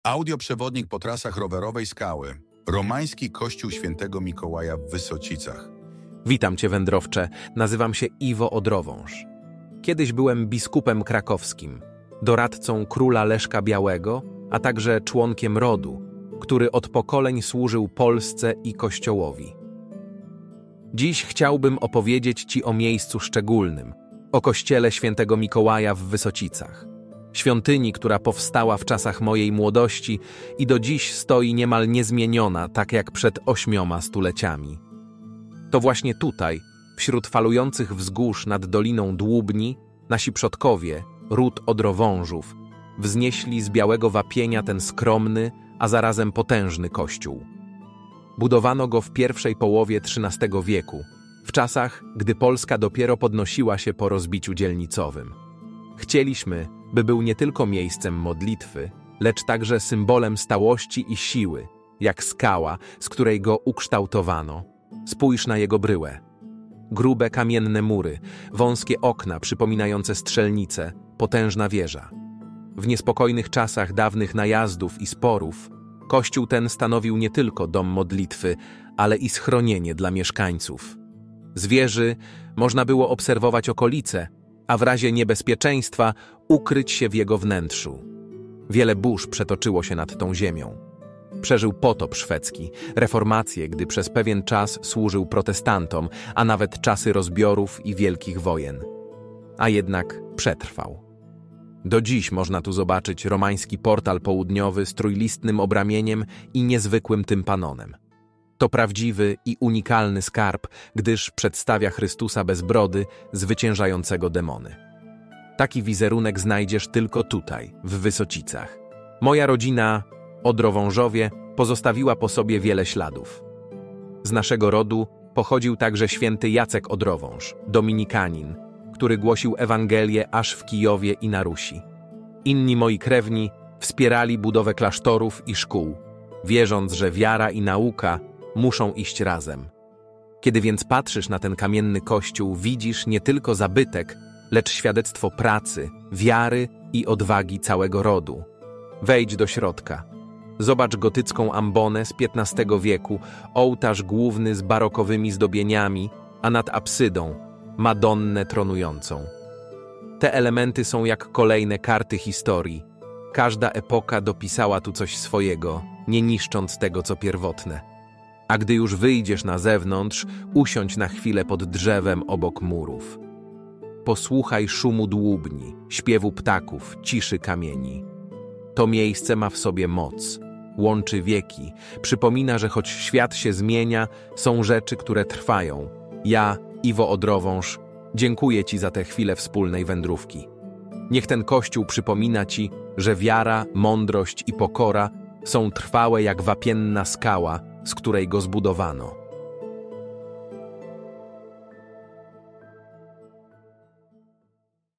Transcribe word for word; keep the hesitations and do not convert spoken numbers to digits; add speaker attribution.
Speaker 1: Audioprzewodnik po trasach rowerowej Skały. Romański kościół świętego Mikołaja w Wysocicach.
Speaker 2: Witam Cię, wędrowcze. Nazywam się Iwo Odrowąż. Kiedyś byłem biskupem krakowskim, doradcą króla Leszka Białego, a także członkiem rodu, który od pokoleń służył Polsce i Kościołowi. Dziś chciałbym opowiedzieć Ci o miejscu szczególnym, o kościele świętego Mikołaja w Wysocicach. Świątyni, która powstała w czasach mojej młodości i do dziś stoi niemal niezmieniona, tak jak przed ośmioma stuleciami. To właśnie tutaj, wśród falujących wzgórz nad Doliną Dłubni, nasi przodkowie, ród Odrowążów, wznieśli z białego wapienia ten skromny, a zarazem potężny kościół. Budowano go w pierwszej połowie trzynastego wieku, w czasach, gdy Polska dopiero podnosiła się po rozbiciu dzielnicowym. Chcieliśmy, by był nie tylko miejscem modlitwy, lecz także symbolem stałości i siły, jak skała, z której go ukształtowano. Spójrz na jego bryłę. Grube kamienne mury, wąskie okna przypominające strzelnice, potężna wieża. W niespokojnych czasach dawnych najazdów i sporów kościół ten stanowił nie tylko dom modlitwy, ale i schronienie dla mieszkańców. Z wieży można było obserwować okolice, a w razie niebezpieczeństwa ukryć się w jego wnętrzu. Wiele burz przetoczyło się nad tą ziemią. Przeżył potop szwedzki, reformację, gdy przez pewien czas służył protestantom, a nawet czasy rozbiorów i wielkich wojen. A jednak przetrwał. Do dziś można tu zobaczyć romański portal południowy z trójlistnym obramieniem i niezwykłym tympanonem. To prawdziwy i unikalny skarb, gdyż przedstawia Chrystusa bez brody, zwyciężającego demony. Taki wizerunek znajdziesz tylko tutaj, w Wysocicach. Moja rodzina, Odrowążowie, pozostawiła po sobie wiele śladów. Z naszego rodu pochodził także święty Jacek Odrowąż, dominikanin, który głosił Ewangelię aż w Kijowie i na Rusi. Inni moi krewni wspierali budowę klasztorów i szkół, wierząc, że wiara i nauka muszą iść razem. Kiedy więc patrzysz na ten kamienny kościół, widzisz nie tylko zabytek, lecz świadectwo pracy, wiary i odwagi całego rodu. Wejdź do środka. Zobacz gotycką ambonę z piętnastego wieku, ołtarz główny z barokowymi zdobieniami, a nad apsydą Madonnę tronującą. Te elementy są jak kolejne karty historii. Każda epoka dopisała tu coś swojego, nie niszcząc tego, co pierwotne. A gdy już wyjdziesz na zewnątrz, usiądź na chwilę pod drzewem obok murów. Posłuchaj szumu dłubni, śpiewu ptaków, ciszy kamieni. To miejsce ma w sobie moc, łączy wieki, przypomina, że choć świat się zmienia, są rzeczy, które trwają. Ja, Iwo Odrowąż, dziękuję Ci za tę chwilę wspólnej wędrówki. Niech ten kościół przypomina Ci, że wiara, mądrość i pokora są trwałe jak wapienna skała, z której go zbudowano.